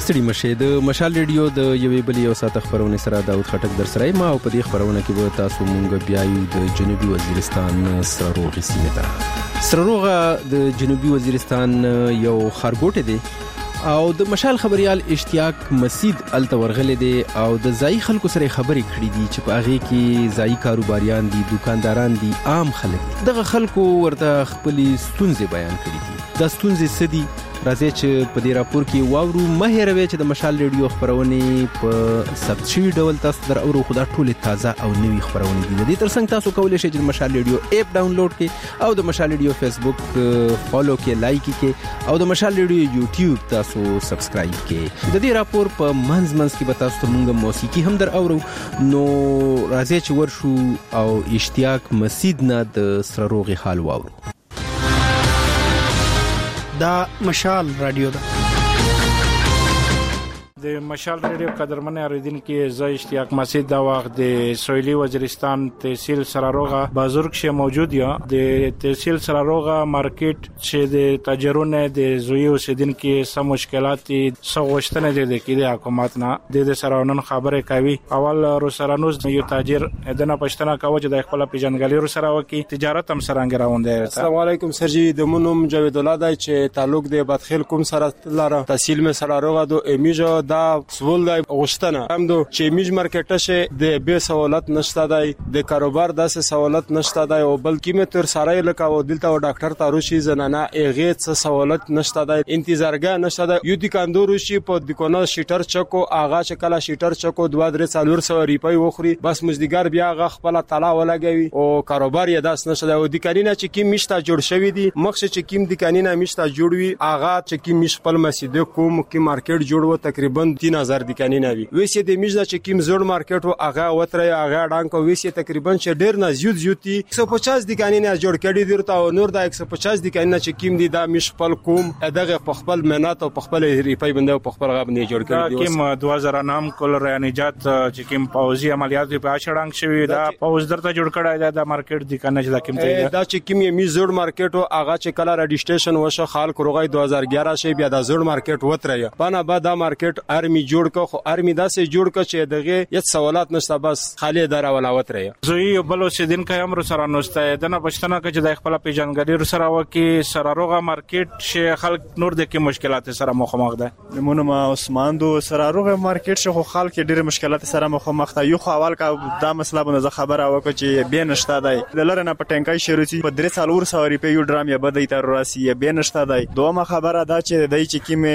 ستړي مشه د مشال ریډیو د یوې بلې یو ساعت خبرونه سره داود خټک در سره ما او په دې خبرونه کې به تاسو مونږ بیايو د جنوبي وزیرستان سرروغ سیمه ته. سرروغ د جنوبي وزیرستان یو خارګوټه دی او د مشال خبريال اشتیاق مسید التورغله دي او د ځای خلکو سره خبرې کړې دي چې په هغه کې ځای کاروباریان دي، دکانداران دي، عام خلک دي. دغه خلکو ورته خپل ستونزې بیان کړې دي. د ستونزې سدي راځي چې په دې راپور کې واورو. مهیروي چې د مشال ریډیو خبرونه په سبچی ډول تاسو در اورو خدا ټوله تازه او نوې خبرونه دي. د دې ترڅنګ تاسو کولای شئ چې مشال ریډیو اپ ډاونلوډ کړئ او د مشال ریډیو فیسبوک فالو کړئ، لایک کړئ او د مشال ریډیو یوټیوب تاسو سبسکرایب کړئ. د دې راپور په منځ کې به تاسو ته موږ موسیقي هم در اورو. نو راځي چې ورشو او اشتیاق مسید نه د سرروغ حال واورو. دا مشال رادیو ده. د مشال ریډیو قدرمن اوریدونکو زه اشتیاق مسید دا وخت د سویلی وزیرستان تحصیل سراروغه بازرګ شه موجود یم. د تحصیل سراروغه مارکیټ چې د تاجرونو د زوی اوسیدونکو سم مشکلات سغوشتنه دي د حکومت نه د سراونن خبره کوي. اول رو سرانوز یو تاجر دنه پښتنه کوي چې د خپل پیژنګلي رو سره وکي تجارت هم سره راوندې. السلام علیکم سرجی د مونم جاوید الله دای چې تعلق د بدخیل کوم سره لاره تحصیل می سراروغه دو امیجو دا سوال دی غشتنه هم دو چې میج مارکیټ شه د به سہولت نشته دی، د کاروبار داسې سہولت نشته دی او بلکې متر سره لکه او دلته ډاکټر تاروشي زنانه اغه څه سہولت نشته دی، انتظارګه نشته دی. یو دکاندور شي په دکانو شیټر چکو آغا شکل شیټر چکو 2-3 روپۍ وخوري بس مزدګار بیا غ خپل طلا ولګوي او کاروبار یې داس نشته دی. او دکانینه چې کیم مشته جوړ شوی دی مخشه چې کیم دکانینه مشته جوړوي آغا چې کیم مش خپل مسجد کوم کی مارکیټ جوړو تقریبا 3000 دکانینه وي. وېسې د میجدا چې کیم زوړ مارکیټ او هغه وتره هغه ډانکو وېسې تقریبا چې ډیر نه زیوتی 150 دکانینه جوړ کړي درته او نور د 150 دکانینه چې کیم دي دا مش خپل کوم دغه په خپل منات او په خپل ریپای بنده او په خپل غاب نه جوړ کړي دي. کیم 2000 نام کول رانجات چې کیم پاوزي عملیات په اشړنګ شوی دا پاوز درته جوړ کړای دا مارکیټ دکانه چې دا کیم ته دا چې کیم یې می زوړ مارکیټ او هغه چې کله رجسټریشن وشو خال کروغای 2011 شي بیا دا زوړ مارکیټ وتره بنا بعد دا مارکیټ ارمی جوړ کو خو ارمی داسې جوړ ک چې دغه هیڅ سوالات نشته بس خالی دره ولاوت رہی. زوی بلو سیدین کهم رو سره نوسته دنه پښتنه ک چې د خپل پیژنګری رو سره وکي سراروغه مارکیټ شه خلک نور د کې مشکلات سره مخامخ ده. مونږ عثمان دو سراروغه مارکیټ شه خلک ډېر مشکلات سره مخامخ ده. یو خو اول کا دا مسله باندې خبره وکړه چې به نشته دی د لره نه پټنکای شروعي په 300 روپۍ یو ډرام یا بدای تر راسي به نشته دی. دومره خبره دا چې دای چې کیمه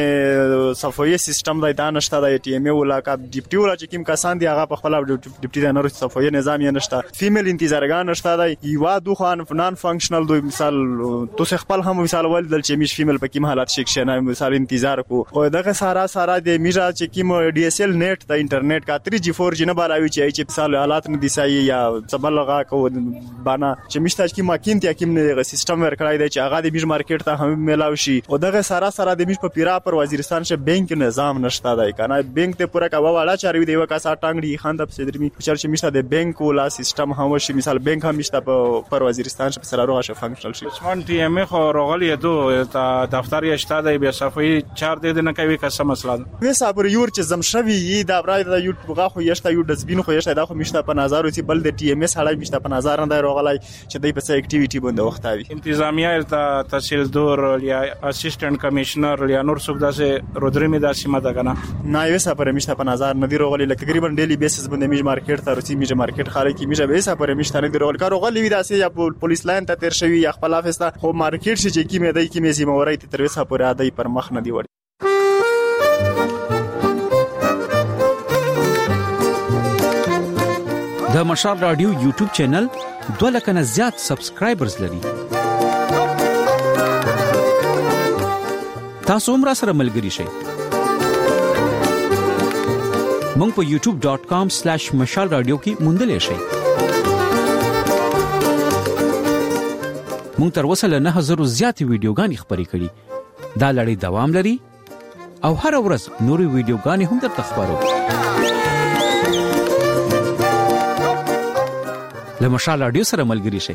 صفوی سیستم دی دا نشته دی. ټي ام ولا کا ډیپټي ولا چې کیم کسان دی هغه په خپل ډیپټي د نور صفوی نظام یې نشته. فیمیل انتظارګان نشته دی. یو دو خان نان فنکشنل دوی مثال تو خپل هم مثال ولدل چې میش فیمیل په کیم حالت شیکشنه مثال انتظار کو او دغه سارا د میرا چې کیم ډي اس ال نیټ د انټرنیټ کا 3G 4G نه بالاوي چې مثال حالات نه دي سای یا تبلغه کو بانا چې مشته کی ماکین ته کیم نه سیستم ورکړای دی چې هغه د میش مارکیټ ته هم ملاوي شي او دغه سارا د میش په پیرا پر وزیرستان شه بانک نظام نشته دی کنه بانک ته پورا کا والا چاروي دی وکاسا ټانګړي خاند په صدرمي چرچ میشته د بانک ولا سیستم هم شي مثال بانک هم میشته پر وزیرستان شه سره شه فنکشنل شي. عثمان ټي ام خو روغلی دو دفتر یې شته دی بیا صفوی 4 دی نه کوي کسه مسله وې صبر یور چې زمشوي دا برای د یوټیوب غا خو یشته یو دسبین خو یشته دا خو میشته په نظر وسی بل د ټي ام اس هړای میشته په نظر نه روغلای چې دای په اکټیویټي باندې وختاوي. انتظامیه تحصیلدار یا اسسټنټ کمشنر یا نور څوک داسې رودرمي داسې ماده کنه نه یو صبر میشته په نظر نه دی روغلی لکه تقریبا ډیلی بیسس باندې میج مارکیټ ته رسي میج مارکیټ خاله کی میج به صبر میشته نه دی روغل کار روغلی وی داسې یا پولیس لاین ته تیر شوی یا خپل افسته خو مارکیټ شي چې کی مې دای کی مې سیمه ورای ته تر وسه پورې ادای پر مخ نه دی وړي. د مشال رادیو یوټیوب چینل 2 لک نه زیات سبسکرایبرز لري. تاسو هم را سره ملګري شئ. مونږ په youtube.com/mashalradio کې موندلې شئ. مونږ تر اوسه له 9000 زیات ویډیوګانې خبرې کړې. دا لړۍ دوام لري او هر ورځ نورې ویډیوګانې هم درته خبرو. له مشال رادیو سره ملګري شئ.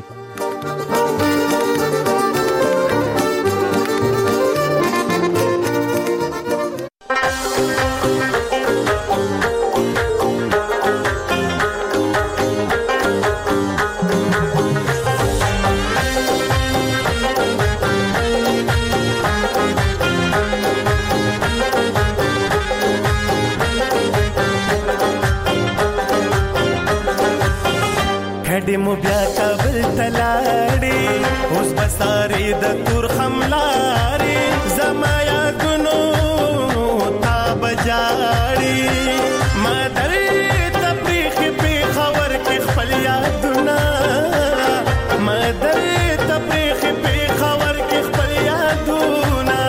مو بیا کابل تلاړي اوس بساري د تور خملاري زما یادونو تا بجاړي ما درې تبریخ په خبر کې خپل یادونه ما درې تبریخ په خبر کې خپل یادونه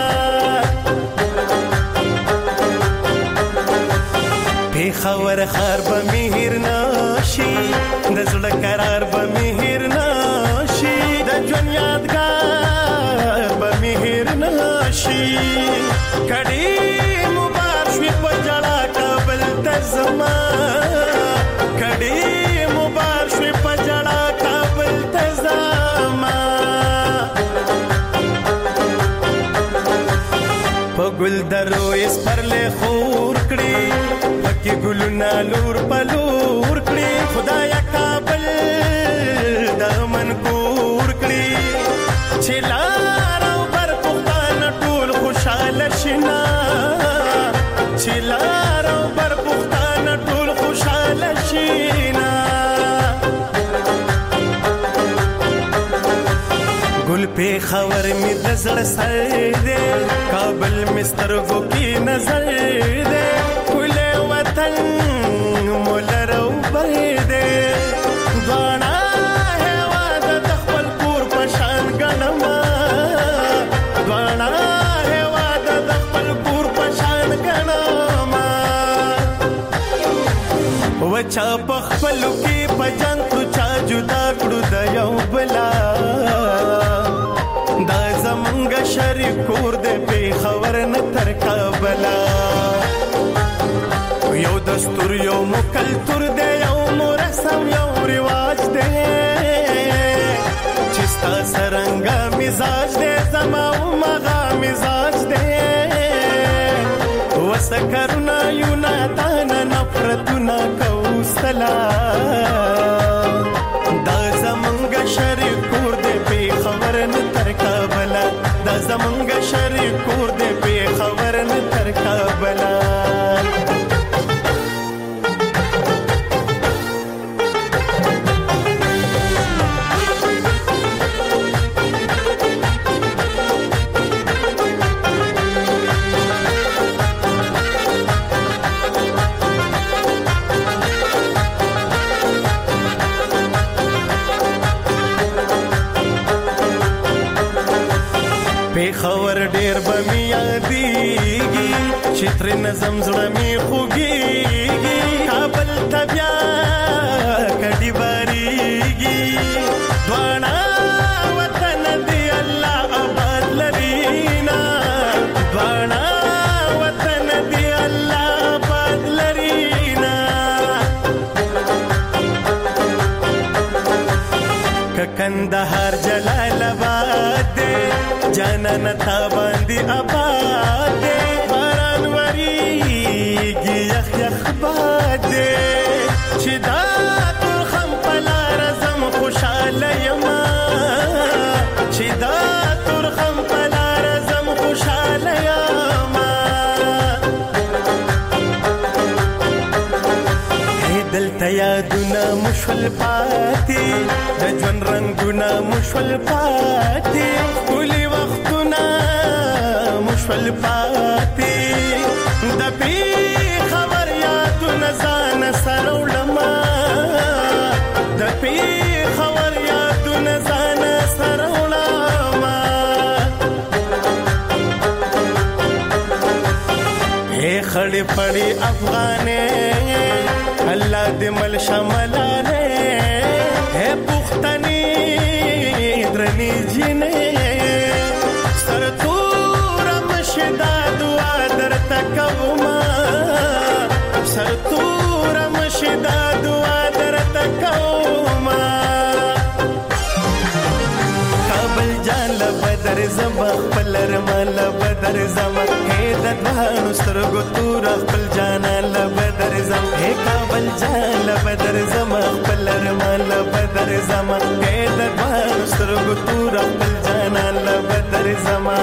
په خبر خار به مهر نشي د زړه قرار به مهر نشي د ژوند یادګار به مهر نشي کړي مبارک شي په جړه کابل ته زما کړي مبارک شي په جړه کابل ته زما په ګل درو اس پر له خور کړي پکې ګلونه لور په لور کړي خدایا کابل د من کور کړي چې لار او بر پختان ټول خوشاله شینا چې لار او بر پختان ټول خوشاله شینا ګل په خبر می د زړه سر دې کابل مسترګو کې نظر دې کله وطن مولرو بيدې غاڼه هوا د خپل کور په شان غنما غاڼه هوا د خپل کور په شان غنما وچا په خپل کې پجان تو چا جدا کړو د یو بلا دا زمونږ شریک کور دې په خبر نه تر کابلا یو دستور یو مکلتور دې یو مرسم یو رواج دې چستا سرنګا مزاج دې زما او مغا مزاج دې وسکرنا یو ناتان نفرتنا کوسلا دا زمونږ شریک کور دې په خبر نه تر کابلا دا زمونږ شریک کور دې په خبر نه تر کابلا خور ډیر بمی یادېږي چې تر نظم زړه می خوږېږي کابل ته بیا کډي باریږي دواړه وطن دی الله آباد لرینا دواړه وطن دی الله آباد لرینا کندهار جلال آباد جانان تا باندې آباد باران وریږي یخ یخ باد چې دا تور خم پلار زم خوشاله یما چې دا تور خم پلار زم خوشاله یما دلته یادونه مشول پاتې د ژوند رنگونه مشول پاتې ټولې وختونه مشول پاتې د پی خبر یادونه ځان سره وړما د پی خبر یادونه ځان سره وړما اے خړې پړې افغانې الله دې مل شملانه اے پختنی درنی جنې سرتور مشدا دعا درته کوما سرتور مشدا دعا درته کوما کابل جان لبدر زما خپلر مال بدر زما هې د دوانو سترګو تور خپل جان لبدر زما هې کابل جان لبدر زما خپلر مال بدر زما هې د دوانو سترګو تور خپل جان لبدر زما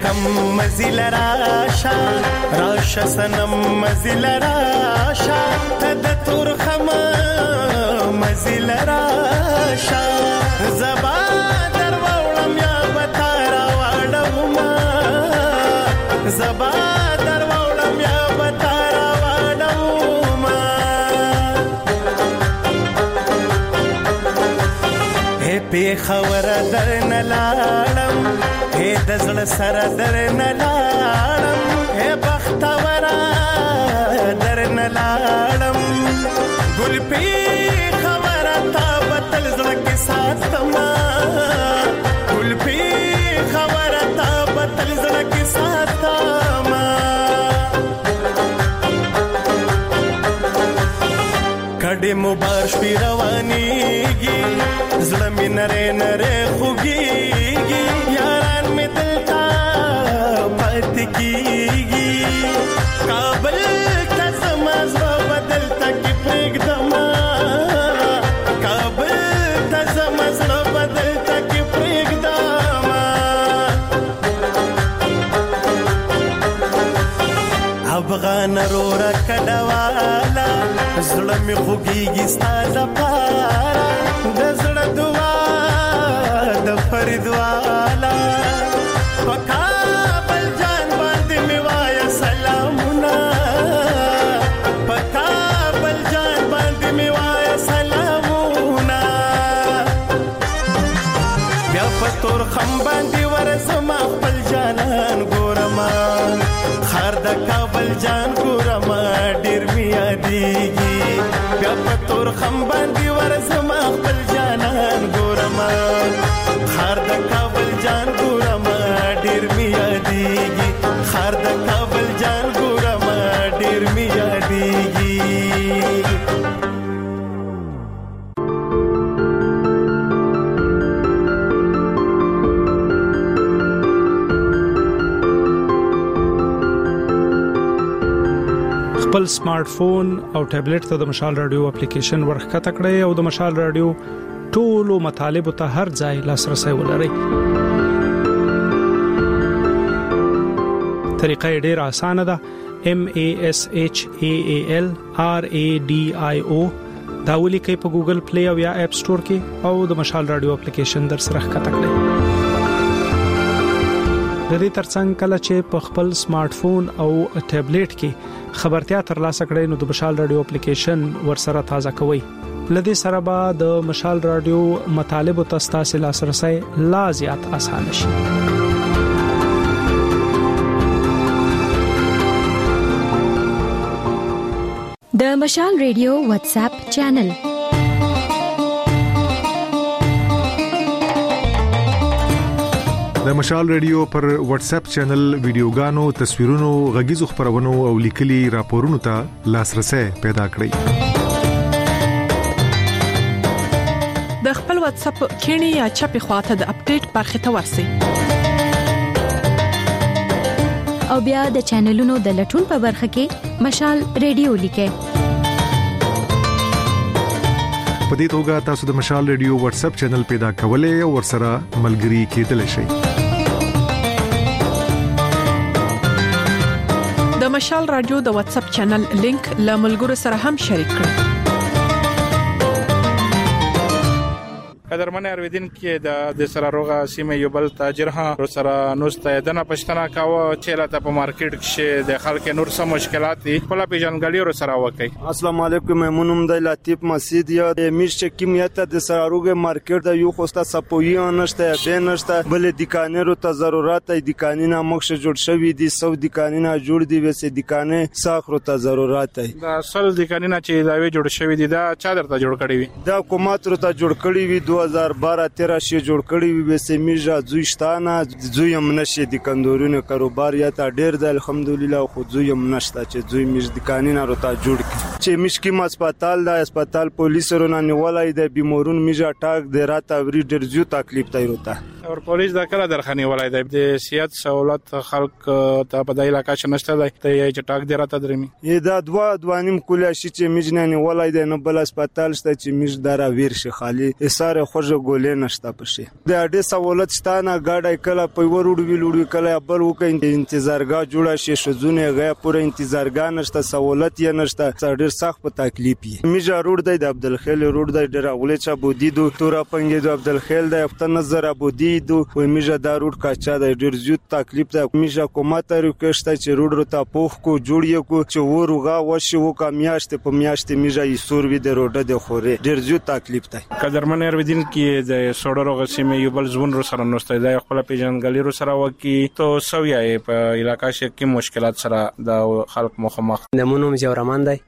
صنم مزل راشا راشا صنم مزل راشا تد ترخم مزل راشا زبا دروړم یا بتارا واړم زبا دروړم یا بتارا واړم هي په خبر درن لاړم هي د زړه سره درن لاړم هي بختورا درن لاړم ګل په خبره تا بتل زړه کې ساتما ګل په خبره تا بتل زړه کې ساتما کډه مبارش پی روانيږي زړه مې نره نره خوږيږي یاران مې دلتا پات کیږي کابل ته سماز بدلتا کی پرېږدم کابل ته سماز بدلتا کی پرېږدم افغان رورا کډوالا زړه مې خوږيږي ستاسو پارا د زړه دعا د فرید والا پکا بل جان باندې می وای سلامونه پکا بل جان باندې می وای سلامونه بیا پتور خم باندې ورسما خپل جانان ګورما خار د کابل جان ګورما ډیر می یادېږي بیا پتور خم باندې ورسما خپل جانان ګورما خار د کابل جان ګورما ډیر می یادېږي خار د کابل جان ګورما ډیر می یادېږي خپل سمارټ فون او ټابلیټ ته د مشال رادیو اپلیکیشن ورخکته کړئ او د مشال رادیو ټولو مطالب ته هر ځای لاسرسي ولرئ. طریقه ډیره اسانه ده. MASHAALRADIO دا ولیکئ په ګوګل پلی او یا اپ سٹور کې او د مشال رادیو اپلیکیشن در سره ښکته کړئ. د دې ترڅنګ کله چې په خپل سمارټ فون او ټابلیټ کې خبرتیا ترلاسه کړئ نو د مشال رادیو اپلیکیشن ورسره تازه کوئ. لدې سره به د مشال رادیو مطالب او تاسو لاسرسي لا زیات آسان شي. د مشال رادیو واتس اپ چینل د مشال رادیو پر واتس اپ چینل ویډیوګانو، تصویرونو، غږیزو خبرونو او لیکلي راپورونو ته لاسرسي پیدا کړئ. د خپل واتس اپ کینی یا چپی خواته د اپډیټ برخه ته ورسئ او بیا د چینلونو د لټون په برخه کې مشال رادیو لیکئ. په دې توګه تاسو د مشال رادیو واتس اپ چینل پیدا کولای او ورسره ملګري کېدلی شئ. د مشال رادیو د واتس اپ چینل لینک له ملګرو سره هم شریک کړئ. قدرمن اوریدونکو د سراروغه سیمه یو بل تاجر ها سره نوسته دنه پښتنه کاوه چې لاته په مارکیټ کې د خلکو نور سم مشکلات دي خپل پیژنګړی سره وکي. السلام علیکم، ممنون د لطیف مسجد یا د میش کیمیت د سراروغه مارکیټ د یو خوسته سپوی نشته به نشته بل دکانونو ته ضرورت دی. دکانونه مخشه جوړ شوی دي، سو دکانونه جوړ دي، وسه دکانه ساخرو ته ضرورت دی. دا اصل دکانونه چې دا وی جوړ شوی دي دا چا درته جوړ کړی وي؟ دا حکومت ته جوړ کړی وي 2012-13 شي جوړ کړی وي. وسه میجا زوښتانه زویم نشي د کندورونو کاروبار یا ته ډیر د الحمدلله خو زویم نشته چې زوی میج دکانونه ورته جوړ کړي. چې مشکیم هسپتال د هسپتال پولیسو نه نیولای د بیمارون میجا ټاک د رات اوری ډیر زیات تکلیف دی وته اور پولیس دا کله درخنی ولای د سیاست سہولت خلق ته په دای علاقې شنشته دی ته چې ټاک دی راته درمي دا دوانیم کولای شي چې میجنه نیولای دی نه بل هسپتال شته چې میج درا ویر شي خالی اساره خوږه ګولې نشته پشه د اډه سہولت شته نه گاډي کله په وروډ ویلوډ کله بل وکړي انتظارګاه جوړه شي شزونه غیا پوره انتظارګاه نشته سہولت یې نشته ډیر سخت په تکلیف یې میجا روډ دی د عبدالخیل روډ دی ډیر اولې چا بودی دو تورا پنګې د عبدالخیل دی په نظر بودی دو و میجا دا روډ کاچا د ډیر زیات تکلیف ده میجا کومه ریکوست چې روډ رته پوخ کو جوړی کو چې ورغه وشي وکا میاشت په میاشت میجا یې سور وی د روډ د خوري ډیر زیات تکلیف ده قدرمن ارویدین کې د سوډرو غسیمه یو بل زون رو سره نوسته د خپل پیژنګلی رو سره وکی تو سویا په علاقې کې مشکلات سره د خلک مخامخ نمونوم جوړمان دی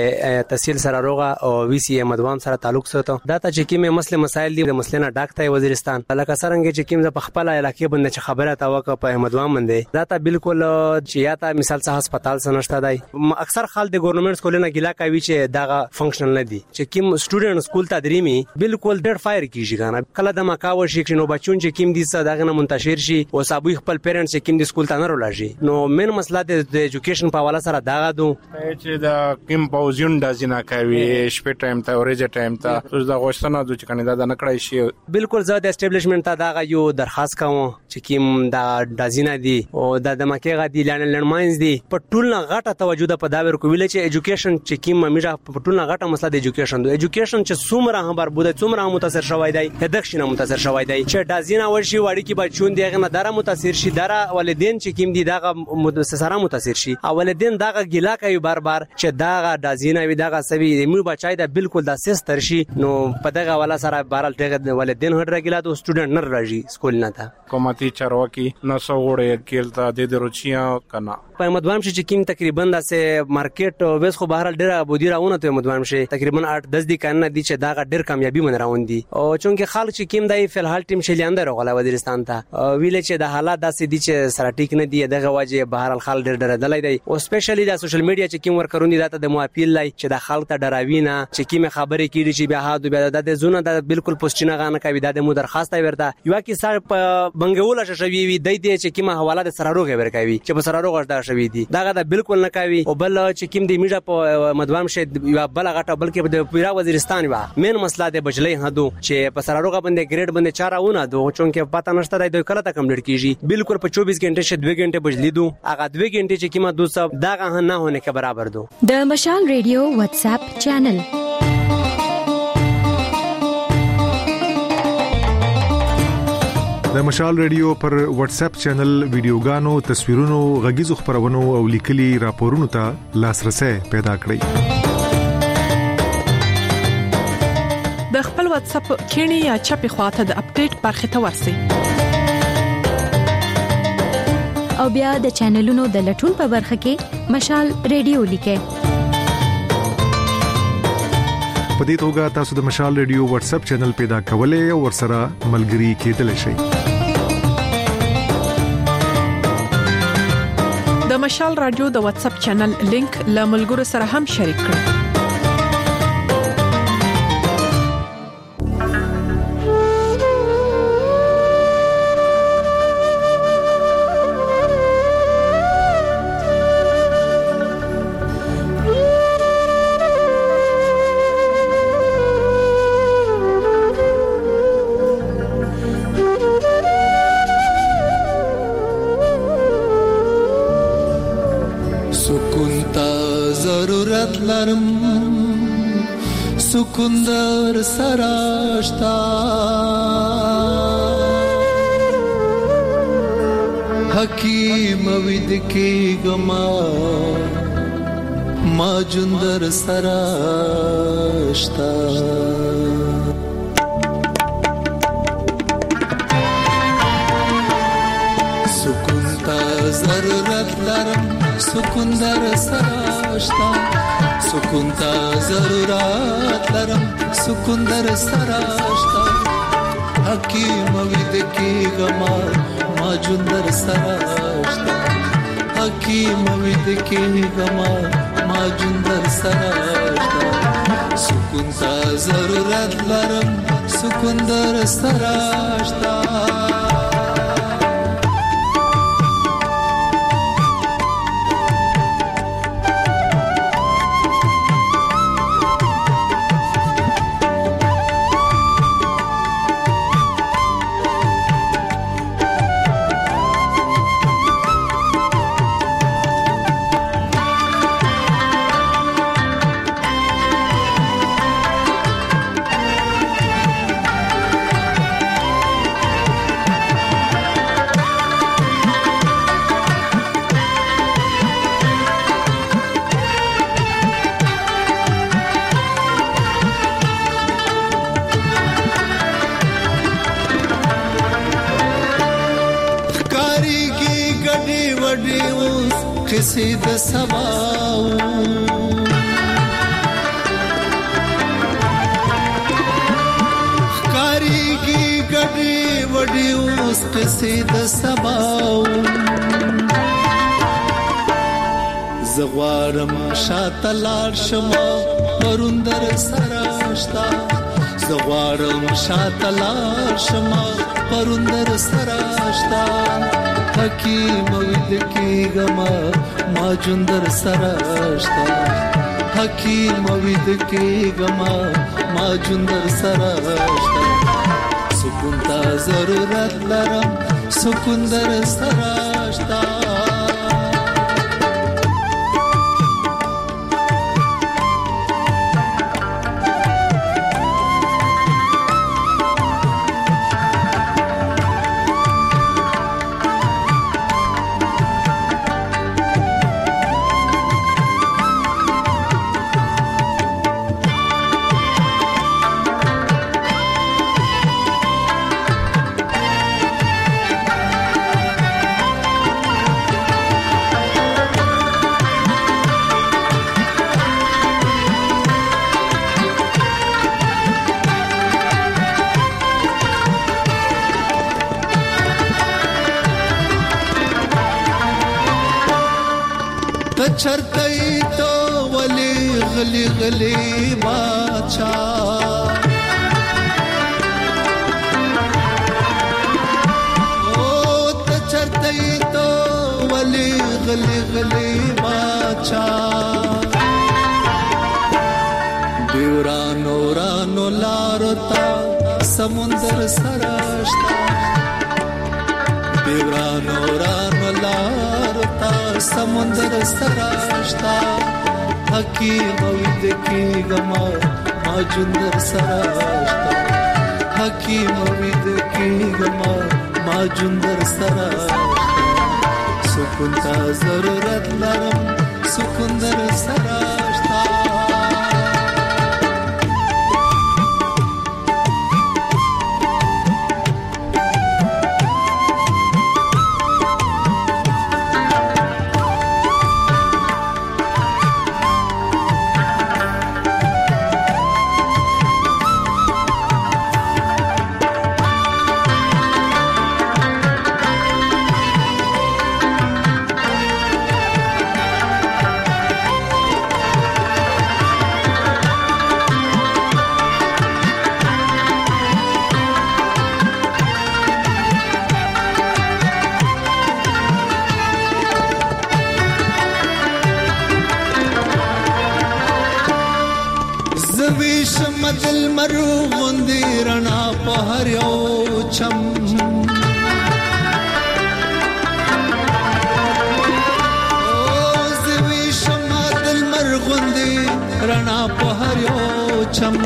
د تحصیل سره روغه او وی سی مدوام سره تعلق ساتو دا ته چې کیمه مسله مسایل دي د مسله نه ډاکټر وزیرستان لکه څنګه چې کیم په خپل علاقې باندې چې خبره تا وکړه په احمدوام باندې دا ته بالکل چې یا ته مثال څه هسپتال سنشته دی اکثر خلک د ګورنمنت سکول نه ګیلا کوي چې دا فنکشنل نه دي چې کیم سټوډنټ سکول ته دریمي بالکل ډېر فایر کیږي کنه کله د مکاو شي چې نو بچون چې کیم دي څه داغه منتشر شي او صابوي خپل پیرنټس چې کیم دي سکول ته نه رولاشي نو مین مسله د ایجوکیشن په حواله سره دا دو چې دا کیم پاوزیون د ځنا کوي شپه ټایم ته اورېج ټایم ته اوس دا غوښتنه د چې کنه دا نه کړای شي بالکل زه د اسټابلیشمنت ته دا یو درخواست کوم چې کیم دا دازینه دي او د دمکه غدي لنډماینز دي په ټول نه غټه توجه د پداور کو ویل چې ایجوکیشن چې کیم میجا په ټول نه غټه مسله د ایجوکیشن چې څومره هم بربود څومره متاثر شوی دی هدښنه متاثر شوی دی چې دازینه ورشي وړي کې بچون دیغه نه دره متاثر شي دره والدین چې کیم دي دغه سره متاثر شي او والدین دغه ګیلا کوي بار چې دغه دازینه وي دغه سوي مو بچای د بالکل د سیس ترشي نو په دغه ولا سره بارل دغه والدین هډ راګلا د سټوډنټ نه راځي سکول نه تا کوماتي چارواکي نسو وړي کېلتا د دروچیا کنا په مدوام شي چې کیم تقریبا د سه مارکیټ وېس خو بهر ډیره بودیراونه ته مدوام شي تقریبا 8-10 دي کنه دي چې دا ډیر کامیابی من راوند دي او چونکه خلک چې کیم دای فل حال ټیم شلیاندر غلا وزیرستان ته ویل چې د حالات داسې دي چې سره ټیک نه دي دغه واجه بهر الخال ډیر دلای دی او سپیشلی د سوشل میډیا چې کیم ورکرونی داته د موافیل لای چې د خلک ته ډراوینه چې کیم خبرې کیږي چې بیا هادو بیا د زونه د بالکل پوسټینه غانه کوي د مو درخواست ورته یو کی سر په بنګول شوی وي د دې چې کیمه حواله د سراروغ ورکوي چې په سراروغ ورته شوی دي دغه بالکل نه کوي او بل چې کیم دی میډیا په مدوام شه یو بل غټه بلکې د پیرا وزیرستان وا مین مسله د بجلی هدو چې په سراروغ باندې ګریډ باندې چارهونه دو چونکه پته نشته د کله تا کمپلیټ کیږي بالکل په 24 غنټه شه 2 غنټه بجلی دو هغه 2 غنټه چې کیمه 200 دغه نه هونه کې برابر دو د مشال ریډیو واتس اپ چینل د مشال ریډیو پر واتس اپ چینل ویډیوګانو تصویرونو غږیزو خبرونو او لیکلي راپورونو ته لاسرسي پیدا کړئ د خپل واتس اپ کینی یا چپی خواته د اپډیټ برخه ته ورسی او بیا د چینلونو د لټون په برخه کې مشال ریډیو لیکه په دې توګه تاسو د مشال ریډیو واتس اپ چینل پیدا کولای او ورسره ملګري کېدلی شئ د مشال رادیو د واتس اپ چینل لینک له ملګرو سره هم شریک کړئ سکندر سراشتا حکیم وید کی گما ماجندر سراشتا سکندر ضرورت لرم سکندر سراشتا سکونتا ضرورت لرم سکندر سراشتا حکیم وید کی گما ماجندر سراشتا حکیم وید کی گما ماجندر سراشتا ضرورت لرم سکون در سراشتا کسی د سباو کاریږي ګډي وډي اوس کسی د سباو زغوارم شاتلار شما پروندر سراشتا زغوارم شاتلار شما پروندر سراشتا حکیم وید کی گما ما جندر سراشتا حکیم وید کی گما ما جندر سراشتا سکون تا ضرورت لرم سکون در سراشتا چرتئی تو ولی غلی غلی باچا او ته چرتئی تو ولی غلی غلی باچا دیورانو رانو لارتا سمندر سراشتا دیورانو رانو لارتا سمندر سراشتا حکیم وید کی گما ما جندر سراشتا حکیم وید کی گما ما جندر سراشتا سکون تا ضرورت لرم سکون در سراشتا دل مرو غوندي رڼا په هر یو چم او زوی شمع دل مر غوندي رڼا په هر یو چم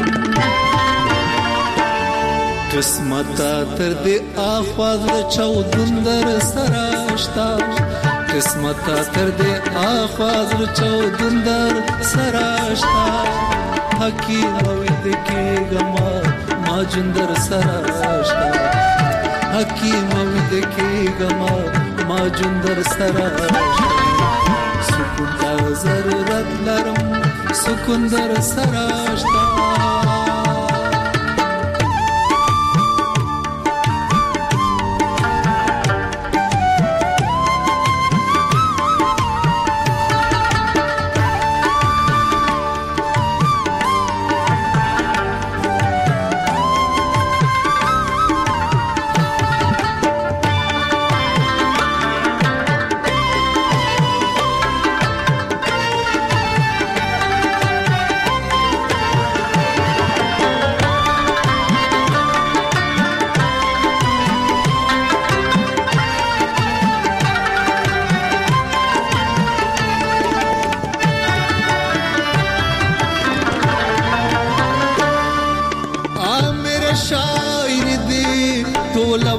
قسمت تر دې اخواز چودندر سراشتا قسمت تر دې اخواز چودندر سراشتا حکیم وید کی گما ما جندر سراشتا حکیم وید کی گما ما جندر سراشتا سکون تا ضرورت لرم سکون در سراشتا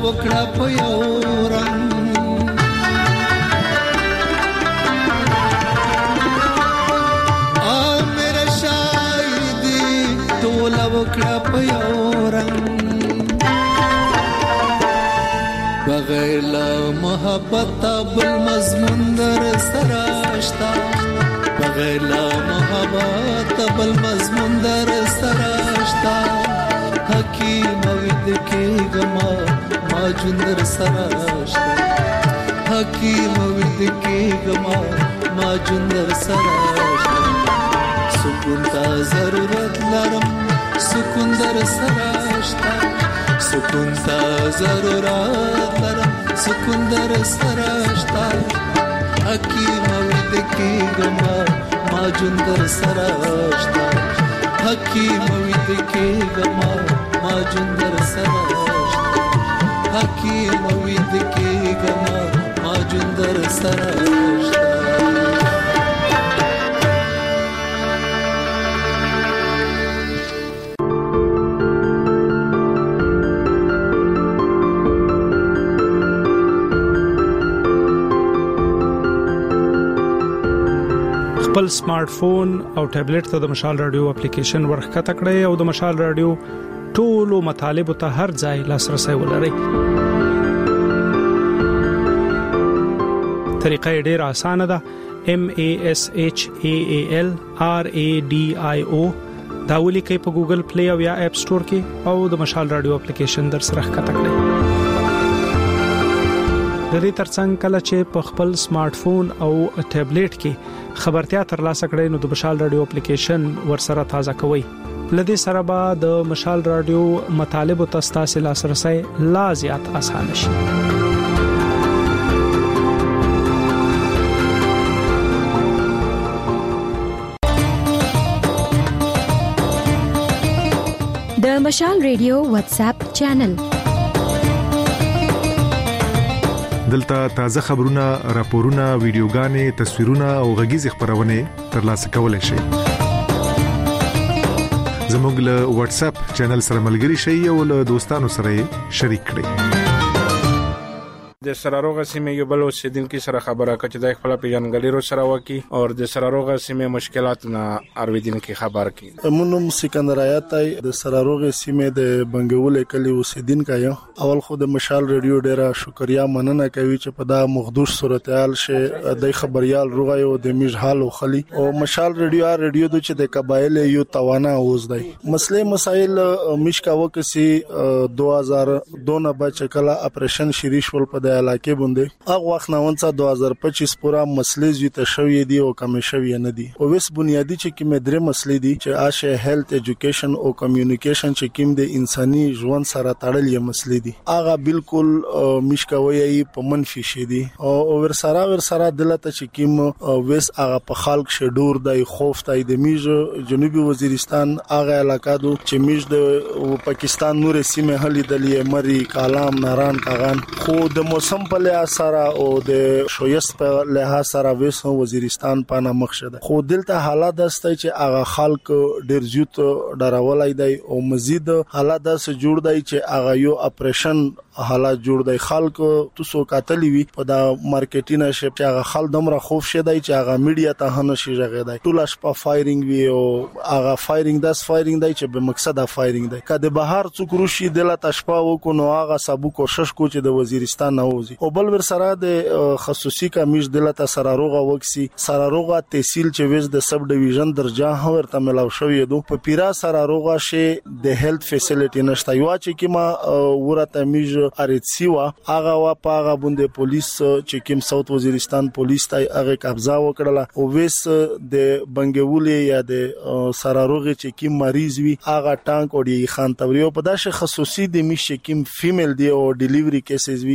وکړه په یو رنگ میرا شاعر دی ټول وکړه په یو رنگ بغیر لا محبت بل مضمون در سراشتا بغیر لا محبت بل مضمون در سراشتا حکیم وید کی گما ما جندر سراشتا حکیم وید کی گما ما جندر سراشتا سکون تا ضرورت لرم سکون در سراشتا سکون تا ضرورت لرم سکون در سراشتا حکیم وید کی گما ما جندر سراشتا حکیم وید کی گما ما جندر سراشتا حکیم وید کی گما ما جندر سراشتا خپل سمارټ فون او ټابلیټ ته د مشال رادیو اپلیکیشن ورخکته کړئ او د مشال رادیو ټولو مطالب ته هر ځای لاسرسي ولرئ. طریقه ډېره اسانه ده. MASHAALRADIO دا ولیکئ په ګوګل پلی او یا اپ سٹور کې او د مشال رادیو اپلیکیشن در سره ښکته کړئ. د دې ترڅنګ کله چې په خپل سمارټ فون او ټابلیټ کې خبرتیا ترلاسه کړئ نو د مشال رادیو اپلیکیشن ورسره تازه کوئ. لدې سره به د مشال رادیو مطالب او تاسو لاسرسي لا زیات اسانه شي. د مشال رادیو واتس اپ چینل دلته تازه خبرونه، راپورونه، ویډیوګانې، تصویرونه او غږیز خبرونه ترلاسه کولای شئ. زموږ له واتس اپ چینل سره ملګري شئ او له دوستانو سره شریک کړئ. د سراروغه سیمه یو بل اوسیدونکو سره خبره کړه د خپل پیژنګلې سره وکی او د سراروغه سیمه مشکلات نه اوریدونکو خبر کړي. مونږ سکندر آیات د سراروغه سیمه د بنګول کلی اوسیدونکو یو اول خو د مشال رادیو ډیره شکریا مننه کوي چې په دا مخدوش صورتحال شه د خبريال روغه او د میژحال او خلی او مشال رادیو د چې د قبایل یو توانه اوس دی مسله مسائل مشکا وکسي 2002 بچ کلا اپریشن شریشول په علاقې باندې هغه وخت نه ونڅه 2025 پورا مسلې زیته شوې دي او کم شوې نه دي او وس بنیادی چې کوم درې مسلې دي چې آشه هیلث ایجوکیشن او کمیونیکیشن چې کوم د انساني ژوند سره تړلې مسلې دي هغه بالکل مشکوي په منفي شي دي او ور سره دلته چې کوم وس هغه په خلک شډور دی خوف دی د میج جنوبي وزیرستان هغه علاقې دو چې میج د پاکستان نور سیمه هلي دلی مری کالام ناران کاغان خو د موسم په لحاظ سره او د شویست په لحاظ سره وسو وزیرستان په نامه شده خو دلته حالات دسته چې هغه خلک ډیر زیات ډراولای دی او مزید حالات داسه جوړ دی چې هغه یو اپریشن حالات جوړ دی خلک تاسو کاتلی وی په دا مارکیټینګ شپ چې هغه خل دمره خوف شیدای چې هغه میډیا ته هنه شي ژغیدای ټول شپه فایرینګ وی او هغه فایرینګ دی چې به مقصد فایرینګ دی کله بهر څوک روشي دلته شپه وکړو نو هغه سبو کوشش کو چې د وزیرستان نه وځي او بل ور سره د خصوصي کمیش دلته سراروغه وکسي سراروغه تحصیل چې وز د سب ډیویژن درجه هورته ملاو شوې دو په پیرا سراروغه شي د هیلث فیسیلیټی نشته یو چې کما ورته میج ارتسیوا هغه وا پاغه بوندې پولیس چې کوم ساوث وزیرستان پولیس ته هغه قبضه وکړه او وس د بنګولې یا د سراروغه چې کوم مریض وي هغه ټانک او دی خان توریو په داشه خصوصي د میش کوم فیمیل دی او ډیلیوري کیسز وي دا سه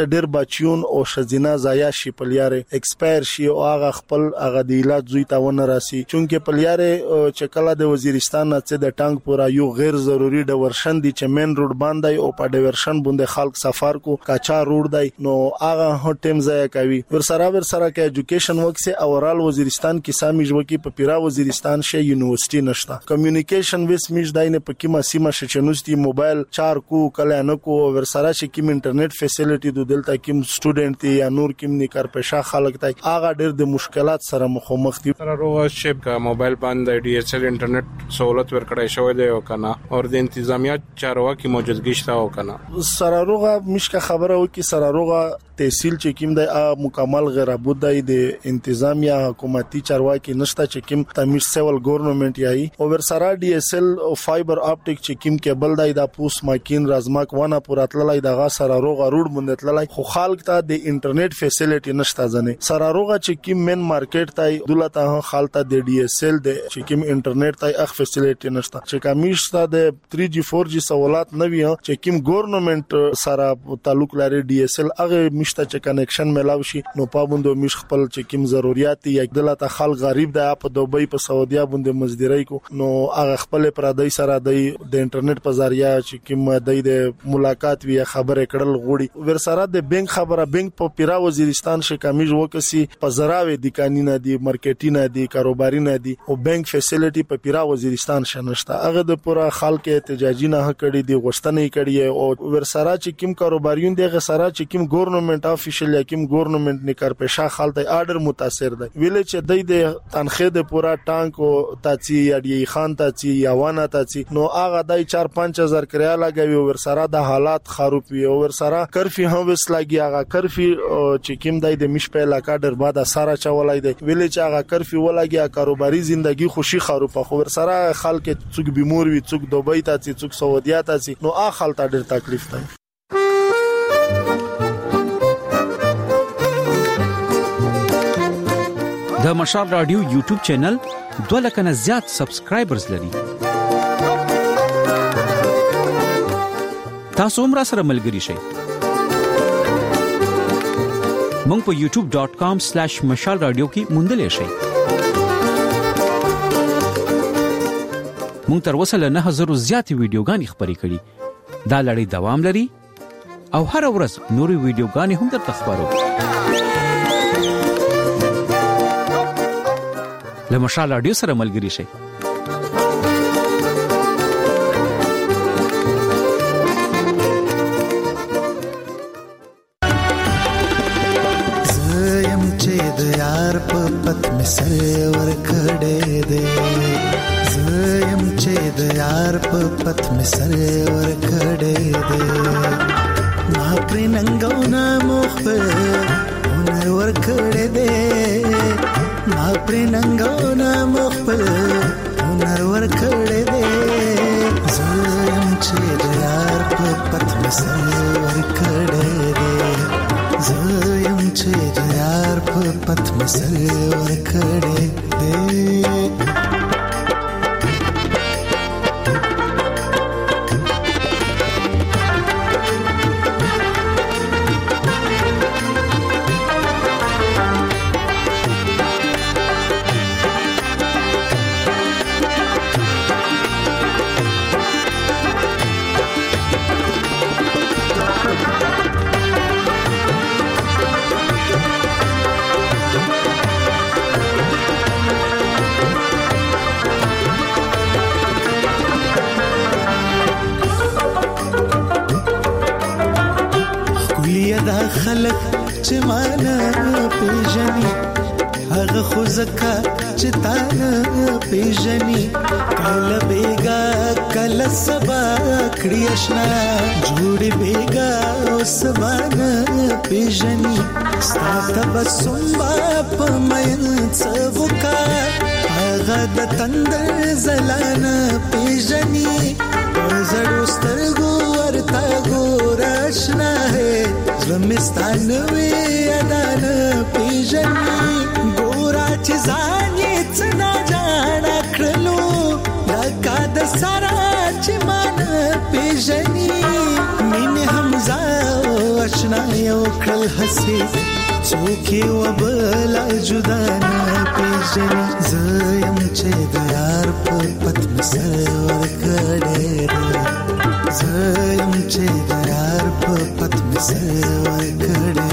ډېر بچیون او شزینا ضایع شي پلیاره ایکسپایر شي او هغه خپل هغه د علاج زوی ته ونه راسي چونکه پلیاره چې کله د وزیرستان نه د ټانک پورا یو غیر ضروری د ورشن دي چې مین روډ باندې او په د ورشن باندې خلک سفر کو کاچا روډ دی نو هغه هټ ټیم ضایع کوي ورسره کې ایجوکیشن وکسه اورال وزیرستان کې سامیج وکي په پیرا وزیرستان شه یونیورسيټي نشته کمیونیکیشن ویس میج داینه په کیمه سیمه شچنوستي موبایل چار کو کله نه کو ورسره چې کیم انټرنیټ فیسیلیټي د دلته کیم سټوډنټ دی یا نور کیم نکار پېښه خلک ته هغه ډېر د مشکلات سره مخامخ دي سره روغ شپ کا موبایل باندې ډي اس ال انټرنیټ سہولت ورکړای شوی دی او کنه او د انتظامیه چارواکي موجودګي شته او کنه سره روغ مشکه خبره وکي سره روغ تحصیل چې کیم د مکمل غیر ابودای د انتظامیه حکومتي چارواکي نشته چې کیم تمیز سیول ګورنمنت یای او ورسره ډي اس ال او فایبر اپټیک چې کیم کیبل دای د پوس ماکین رازماک ونه پوراتللای د غا سره روغ روډ مونږ تللای خو خلک ته د انټرنیټ فیسیلیټي نشته ځنه سره روغ چې کیم مین مارکیټ تای دولته خالته د ډي اس ال د چې کیم انټرنیټ تای اخ فیسیلیټي نشته چې کمیشته د 3G 4G سہولت نوي چې کیم ګورنمنت سره تعلق لري ډي اس ال هغه مشته چې کنیکشن ملاوي شي نو پابوندو مش خپل چې کیم ضرورت یا دلته خلک غریب د په دوبۍ په سعودیا باندې مزدوري کو نو هغه خپل پردای سره د انټرنیټ په ذریعہ چې کیم د ملاقات وی خبره کړل غوړي ورسره د بانک خبره بانک په پیرا وزیرستان شه کمیج وکسي په زراوي د قانون دي مارکیټینګ دي کاروباري نه دي او بانک فیسیلیټي په پیرا وزیرستان شنهشته هغه د پورا خلک احتجاجي نه کړي دي غوښتنه کړي او ورسره چې کیم کاروباریون دغه سره چې کیم ګورنمنت افیشل یا کیم ګورنمنت نه کار پېښه خالته آرډر متاثر دی ویل چې د تنخې د پورا ټانک او تاچی اډی خان تاچی یوانه تاچی نو هغه دای 4-5 کریا لګوي ورسره د حالات خراب وي او ورسره کرفي هم وس لګي هغه کرفي چې کیم دای د مش په علاقہ در بعد ساره چولای دی ویل چې هغه کرفي ولګي کاروباري ژوندۍ خوشي خراب خو ورسره خلک څوک بیمور وي څوک دوبۍ تاچی څوک سعودیا تاچی نو هغه خلک ډېر تکلیف دی د مشال رادیو یوټیوب چینل 2 لک نه زیات سبسکرایبرز لري تاسو هم را سره ملګری شئ مونږ په youtube.com/mashalradio کې موندلې شئ مونږ تر اوسه له 9000 زیات ویډیوګانې خپرې کړي دا لړۍ دوام لري او هر ورځ نوري ویډیوګانې هم درته خبرو له مشال رادیو سره ملګری شئ زیم چې د یار په پت می سر ور کړې دې زیم چې د یار په پت می سر ور کړې دې ما پر ننګونه مخ هنر ور کړې دې ما پر ننګونه مخ په هنر ور کړې دې زم چې د یار په پت می سر ور کړې دې زم چې د یار په پت می سر ور کړې دې خلک چې مانا پیژني هغه خو زکه چې تانا پیژني کله بیگا کله سبا کړی آشنا جوړ بیگا او سبانا پیژني ستاسو بسوم په مېن څوکا هغه د تندر زلانا پیژني زړو سترګو ورته ګور آشنا زمستان وی ادان پیژني ګورا چې ځان یې څنا جان کړلو لکه د سارا چې مان پیژني مين حمزه آشنا یو کړل هسي څوک یو بل جدا نه پیژني زم چې د یار په پتم سر ورکړې زم چې د یار په پتم سر ورکړې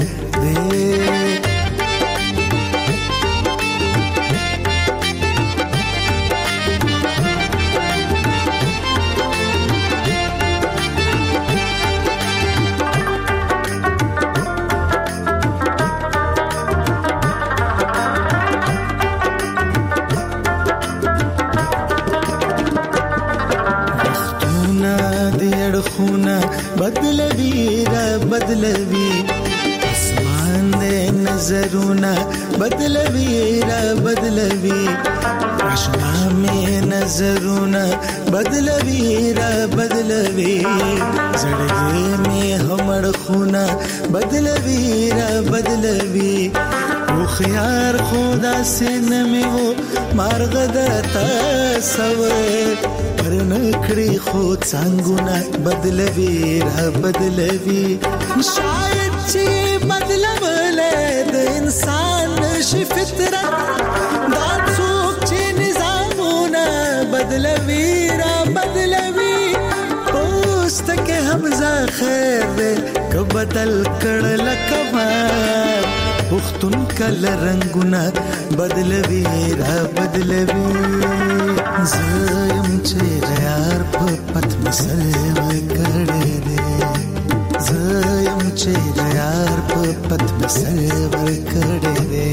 بدلوي اسمان دې نظرونه بدلوي را بدلوي آشنا مې نظرونه بدلوي را بدلوي زړګي مې همړ خونه بدلوي را بدلوي خيار خدا سن مې وو مارغ درته سوې پر نکړي خو څنګهونه بدلوي را بدلوي شاید چې بدلولې د انسان شي فطرت دا څوک چې نظامونه بدلوي را بدلوي پوست کې حمزه خیر دې که بدل کړل کمال پختون کل رنگونه بدلوي را بدلوي زم چې یار په پتم سر ورکړې دې زم چې یار په پتم سر ورکړې دې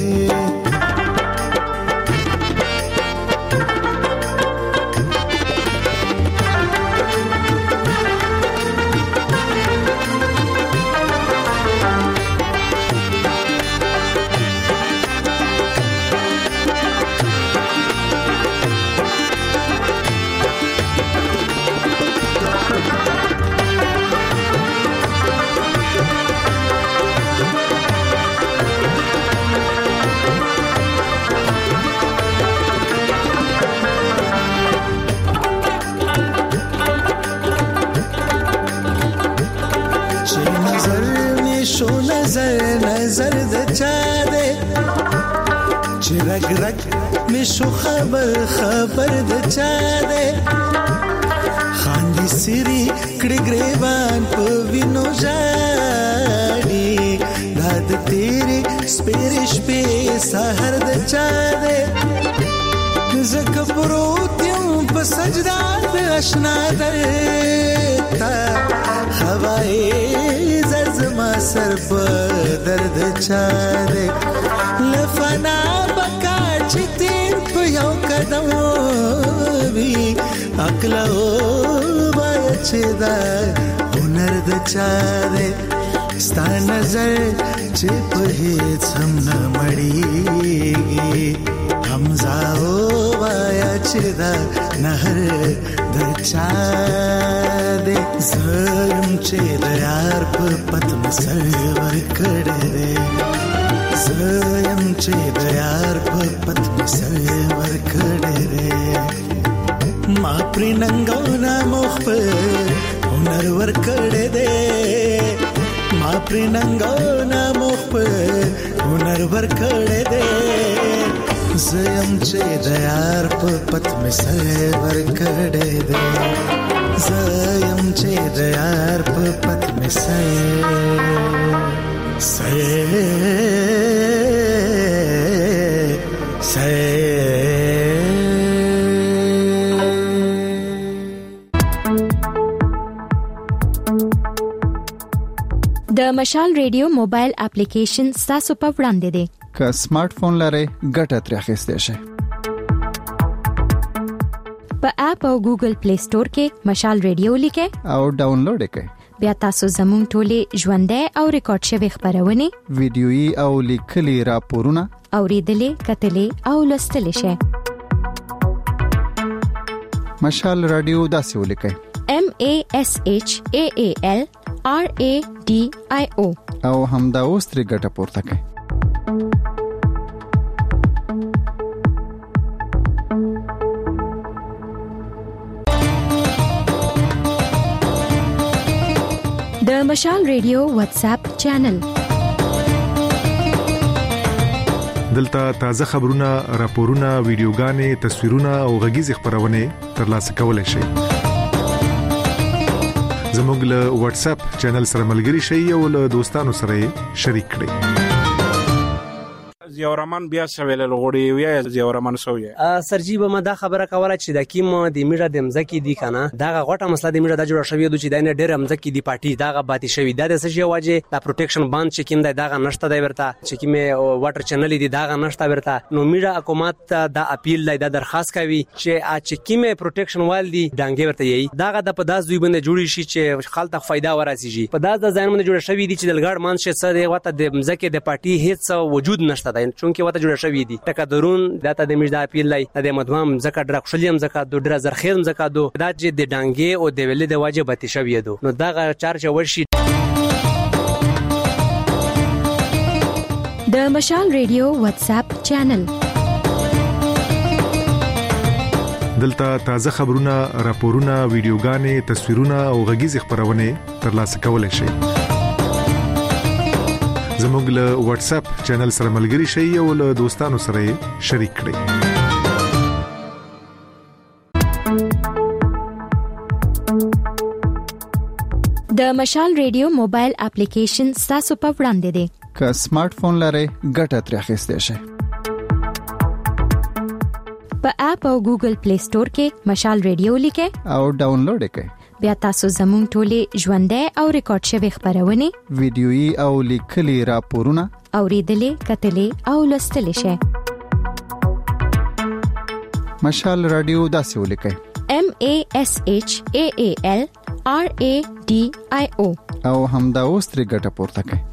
نظر د چا دے چې رګ رګ می شو خبر د چا دے خاندي سری کړه گریوان په وینو ژاړي داد تیری سپیرش په سحر د چا دے زکه پروتیم په سجدا د آشنا درتا خوای زما سر په درد چا دے لفنا بکا چې تیر په یو قدم وی عقل او وای چې دا هنر د چا دے ستا نظر چې په هیڅ هم نه مړیږي حمزه او وای چې دا نهر د چا دے زم چې د یار په پتم سر ورکړې دې زم چې د یار په پتم سر ورکړې دې ما پر ننګونه مخ په هنر ورکړې دې ما پر ننګونه مخ په هنر ورکړې دې زم چې د یار په پتم سر ورکړې دې زم چې د یار په پتم سر د مشال ریډیو موبایل اپلیکیشن تاسو په وړاندې دی که سمارټ فون لرئ ګټه ترې اخیستئ شئ په اپ او ګوګل پلی سٹور کې مشال ریډیو لیکئ او ډاونلوډ کړئ بیا تاسو زموږ ټولې ژوندۍ او ریکارډ شوی خبرونه ویډیويي او لیکلي راپورونه اوریدلې کتلې او لوستلې شئ مشال رادیو داسې ولیکئ MASHAALRADIO او همدا اوس ترې ګټه پورته کړئ د د مشال ریډیو واتس اپ چینل. دلته تازه خبرونه، راپورونه، ویډیوګانې، تصویرونه او غږیز خبرونه ترلاسه کولای شئ. زموږ له واتس اپ چینل سره ملګري شئ او له دوستانو سره شریک کړئ. زیورمان بیا سویل لغړی ویا زیورمان سوې سرجی به ما دا خبره کوله چې د کیم د میډه د مزکی دی کنه دا غټه مسله د میډه د جوړ شوی د چې د نه ډېر مزکی دی پارټي دا غباتي شوی دا د سجی واجه د پروټیکشن باند چې کیم دا نشته دی ورته چې کیم واټر چینل دی دا نشته ورته نو میډه حکومت د اپیل د درخواست کوي چې کیم پروټیکشن وال دی ډانګي ورته یي دا د په داس دوی باندې جوړی شي چې خلک فائدہ ورسیږي په داس د ځان باندې جوړ شوی دی چې د لګړ مان شه سره وته د مزکی د پارټي هیڅ وجود نشته دی چونکه وته جوړ شوی دی تک درون داته د میډه اپیل لای د مدوام زکه ډرخشلیم زکه د ډر زرخیم زکه د چې د ډانګي او د ویل د واجباتي شوی دو نو دا چارج ورشي. د مشال ریډیو واتس اپ چینل. دلته تازه خبرونه، راپورونه، ویډیوګانې، تصویرونه او غږیز خبرونه ترلاسه کولای شئ. زموږ له واتس اپ چینل سره ملګري شئ او له دوستانو سره شریک کړئ. د مشال ریډیو موبایل اپلیکیشن تاسو په وړاندې دی. که سمارټ فون لرئ ګټه ترې اخیستئ شئ. په اپ او ګوګل پلی سٹور کې مشال ریډیو لیکئ او ډاونلوډ کړئ. بیا تاسو زموږ ټولې ژوندۍ او ریکارډ شوی خبرونه ویډیويي او لیکلي راپورونه اوریدلې، کتلې او لوستلې شئ. مشال رادیو داسې ولیکئ MASHAALRADIO او همدا اوس ترې ګټه پورته کړئ.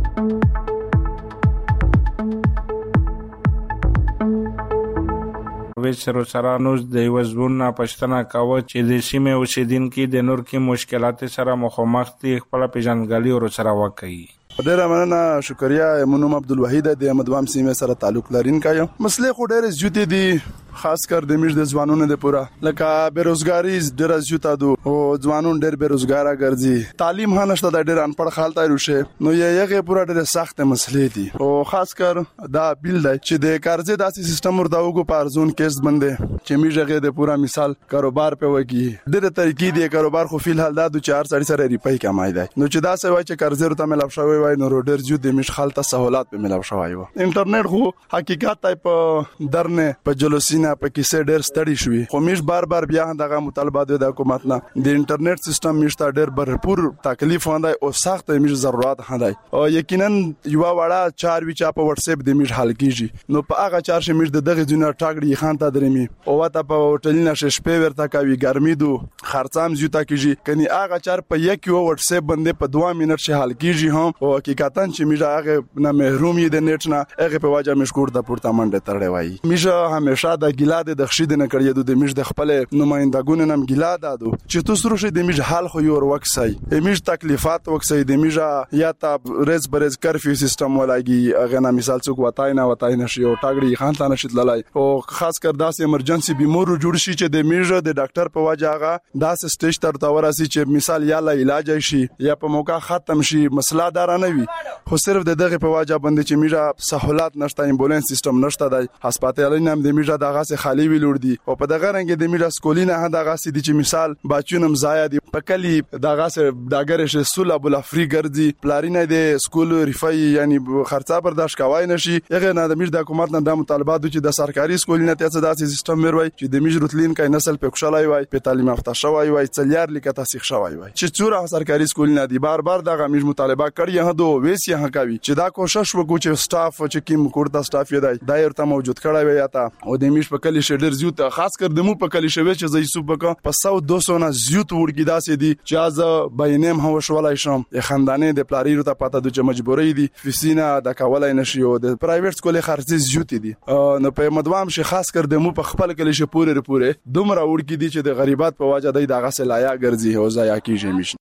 ویسرو سرانوز د وزبون پښتنه کاوه چې د سیمه اوسیدونکو د نور کې مشکلات سره مخامخ دي خپل پیژنګالي ور سره وکړي. ډیره مننه شکریا منوم عبدالوحید د مدوام سیمه سره تعلق لرونکی مسلې خو ډیره زیاتې دي خاص کر د میش د ځوانونو د پورا لکه بیروزګاری ډیره زیاته ده او ځوانون ډیر بیروزګارا ګرځي تعلیم هانشته د ډیر انپړ حالت روشه نو یغه پورا ډیره سخت مسلې دي او خاص کر دا بیل دی چې د قرضې داسې سیستم ورداوګو پارزون کیس بندې چې میژغه د پورا مثال کاروبار په وکی ډیره طریقې دی کاروبار خو فل حال دا 4 سره ریپای کمای دی نو چې دا څه وای چې قرضې ورته ملاب شوی وای نو ډیر زیات د میش خالته سہولات په ملاب شوی و انټرنیټ خو حقیقت ټایپ درنه په جلوسینه په کیسه ډیر ستړي شوی خو میش بار بیا دغه مطالبات د حکومت نه د انټرنیټ سیستم میشته ډیر برپور تکلیف وندای او سخت میش ضرورت هندای او یقینا یو وړه 4 وی چا په واتس اپ د میش حل کیږي نو په هغه 4 شمیش دغه جنہ ټاګړي خان ته درمي او واته په هوټلینه شپې ورته کوي ګرمي دو خرڅام زیاته کیږي کني هغه 4 په یک یو واتس اپ باندې په 2 منټ شه حل کیږي هم او حقیقتا چې میش هغه نه محروم دي د نت نه هغه په واجه مشکور د پورته منډه ترړې وای میش همیشه د ګیلاد د خشید نه کړی د میش د خپل نمائندګونو نم ګیلاد دادو چې تاسو روشه د میش حال خو یو وکسای میش تکلیفات وکسای د میش یا تا رز برز کرفیو سیستم ولاګي هغه نه مثال څوک وتاي نه شي او ټاګړي خان ته نشي تللای او خاص کر داسې ایمرجنسي بیمارو جوړ شي چې د میش د ډاکټر په واجه هغه داسې سټیج تر توراسي چې مثال یا لا علاج شي یا په موقع ختم شي مسله دار نه وي خو صرف دغه په واجه باندې چې میش سہولات نشته امبولانس سیستم نشته د هسپتالونو هم د میش دغه سه خالی ویل ور دي او په دغه رنګ د میډا سکولینه هغه سې دي چې مثال بچونم ضایع دي په کلی دغه سه داګر شه سول ابو الافری ګرځي پلارینه د سکول ریفای یعنی خرڅه برداشت کوي نشي هغه نه د میډا حکومت نه د مطالبات چې د سرکاري سکولینه ته داسې سیستم مروي چې د میډ رتلین کای نسل په خوشاله وي په تعلیم یافته شوی وي څلیار لیکه تاسیخ شوی وي چې څوره سرکاري سکولینه دي بار دغه میډ مطالبه کوي هدو ویسي هکوي چې دا کوشش وکړو چې سټاف چې کیم کوړه سټاف یې دی دایره موجود کړی وي تا او د میډ په کلی شډر زیوت خاص کر د مو په کلی شوی چې زې صوبکه په 100-200 نه زیوت ورګی داسې دي چې از بینم هو شولای شم خاندانې د پلاریرو ته پاته د مجبورې دي فیسینا د کولای نشي او د پرایویټ سکول خرڅ زیوت دي نو په مدوام شي خاص کر د مو په خپل کلی ش پوره دومره ورګی دي چې د غریبات په واجه دغه سلایا ګرځي او ځای کیږي مش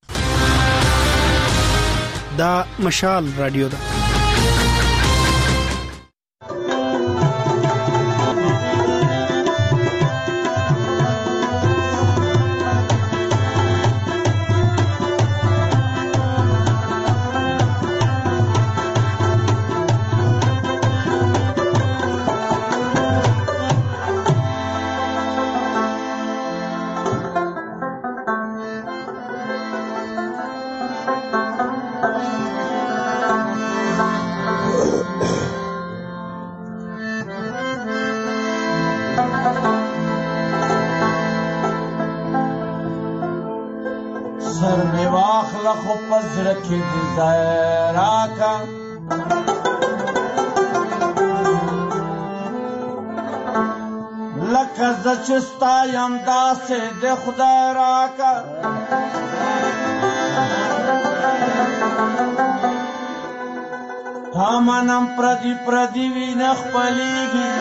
دا مشال رادیو ده سر می واخله خو پزړه کې دې ځای راکه لکه زه چې ستا یم داسې دې خدای راکه تا منم پردي پردي وینه خپلېږي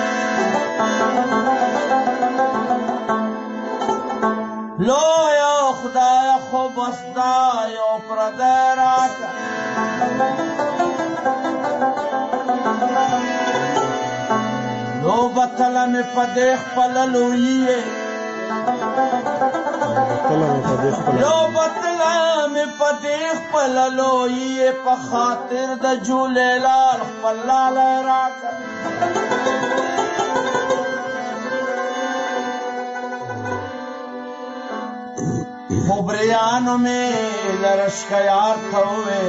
لویه خدای خو بس دا یو پردی راکه لو بتله مې په دې خپله لویې لو بتله مې په دې خپله لویې په خاطر د جولېلال خپل لالی راکه خبریانو میں لرشکا یار تھوے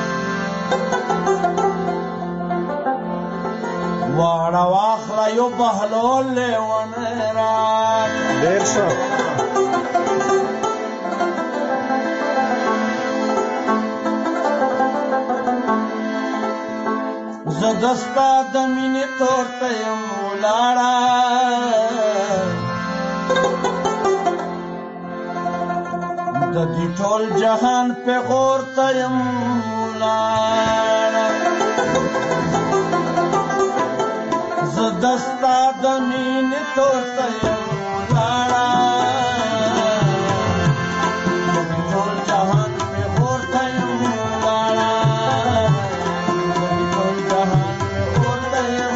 واڑا واخلا یو بہلول لے ونراک دیر شو زدستا دمینی تورتا یم ولاڑا د دې ټول جهان په غور ته یم ولاړه زه دستا د مینې تور ته یم ولاړه د دې ټول جهان په غور ته یم ولاړه د دې ټول جهان په غور ته یم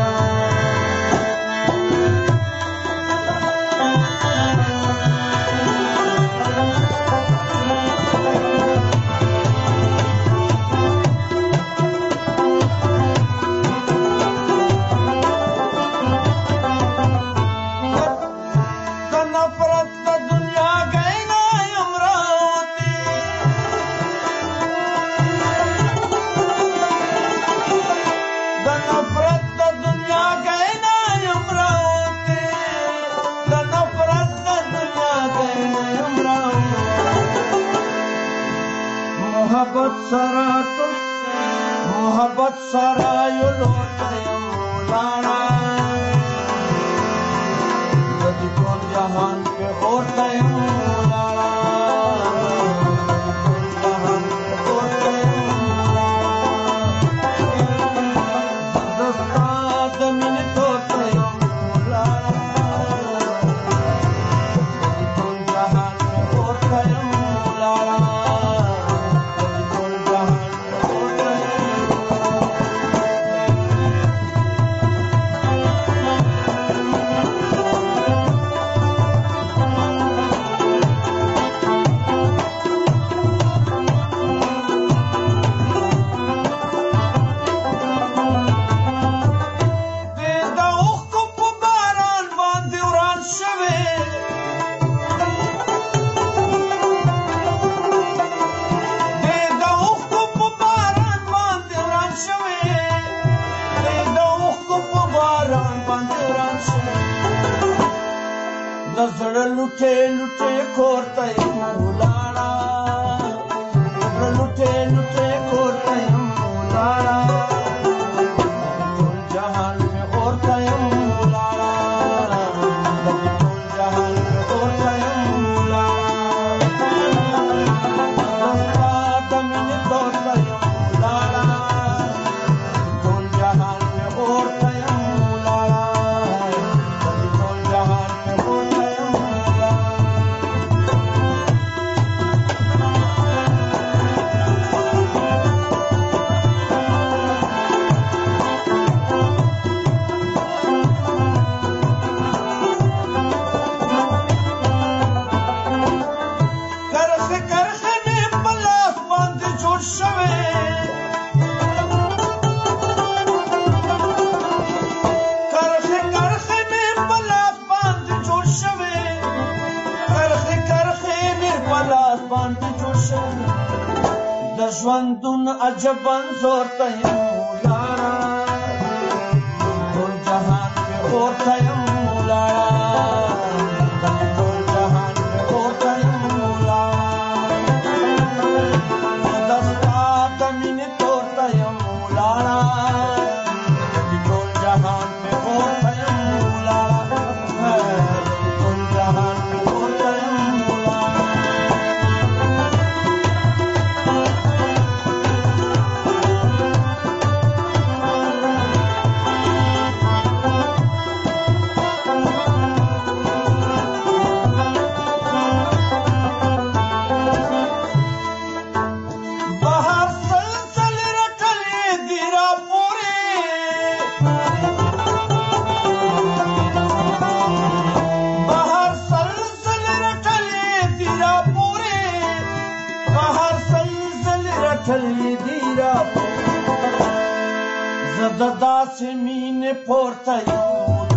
محبت سارا یو لوټه یم ولاړه د دې ټول جهان په غور ته یم ولاړه دستا د مینې تور ته یم ولاړه د دې ټول جهان په غور ته یم ولاړه लुटे लुटे कोरता मुलाड़ा लुटे लुटे कोरता मुलाड़ा जहान में कोरता मुलाड़ा जहान में कोरता मुलाड़ा तमिन कोरता मुलाड़ा जहान में कोरता मुलाड़ा जहान में कोरता ژوندون عجبن زور ته یم ولاړه ټول جهان کې اور ته یم ولاړه ټول جهان کې اور ته یم ولاړه آسمین پورته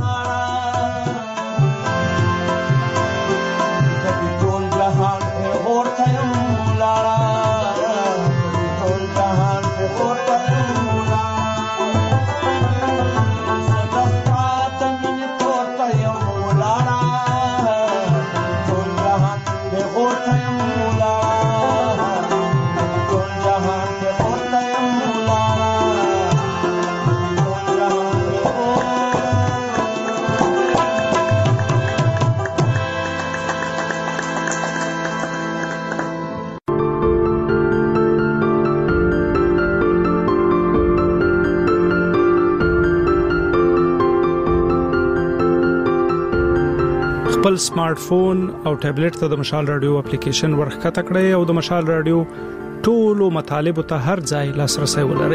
خپل سمارټ فون او ټابلیټ ته د مشال رادیو اپلیکیشن ورخکته کړئ او د مشال رادیو ټولو مطالب ته هر ځای لاسرسي ولرئ.